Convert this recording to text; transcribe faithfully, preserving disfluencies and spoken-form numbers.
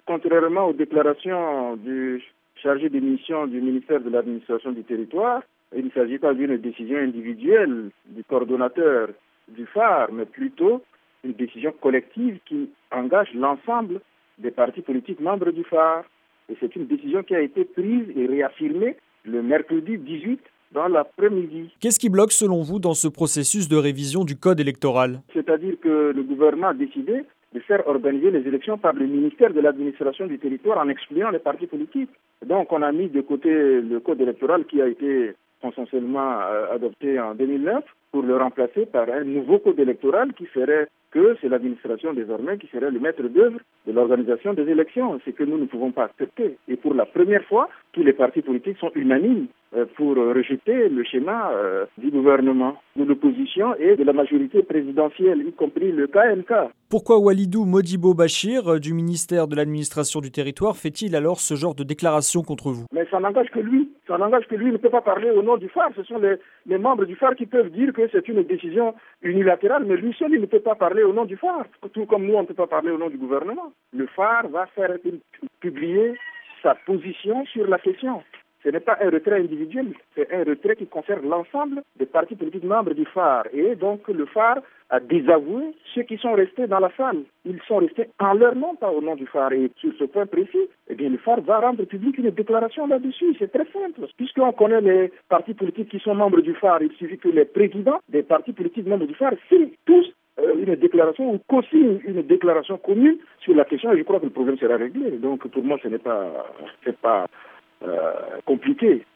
contrairement aux déclarations du chargé de mission du ministère de l'administration du territoire, il ne s'agit pas d'une décision individuelle du coordonnateur du phare, mais plutôt une décision collective qui engage l'ensemble des partis politiques membres du phare. Et c'est une décision qui a été prise et réaffirmée le mercredi dix-huit dans l'après-midi. Qu'est-ce qui bloque selon vous dans ce processus de révision du code électoral? C'est-à-dire que le gouvernement a décidé de faire organiser les élections par le ministère de l'administration du territoire en excluant les partis politiques. Donc on a mis de côté le code électoral qui a été consensuellement euh, adopté en deux mille neuf pour le remplacer par un nouveau code électoral qui ferait que c'est l'administration désormais qui serait le maître d'œuvre de l'organisation des élections, ce que nous ne pouvons pas accepter. Et pour la première fois, tous les partis politiques sont unanimes euh, pour rejeter le schéma euh, du gouvernement, de l'opposition et de la majorité présidentielle, y compris le K M K. Pourquoi Walidou Modibo Bachir, du ministère de l'administration du territoire, fait-il alors ce genre de déclaration contre vous? Mais ça n'engage que lui. Ça n'engage que lui. Il ne peut pas parler au nom du phare. Ce sont les, les membres du phare qui peuvent dire que c'est une décision unilatérale, mais lui seul, il ne peut pas parler au nom du phare. Tout comme nous, on ne peut pas parler au nom du gouvernement. Le phare va faire publier sa position sur la question. Ce n'est pas un retrait individuel, c'est un retrait qui concerne l'ensemble des partis politiques membres du phare. Et donc le phare a désavoué ceux qui sont restés dans la salle. Ils sont restés en leur nom, pas au nom du phare. Et sur ce point précis, eh bien, le phare va rendre public une déclaration là-dessus. C'est très simple. Puisqu'on connaît les partis politiques qui sont membres du phare, il suffit que les présidents des partis politiques membres du phare signent tous une déclaration ou co-signent une déclaration commune sur la question et je crois que le problème sera réglé. Donc pour moi, ce n'est pas, c'est pas euh, compliqué.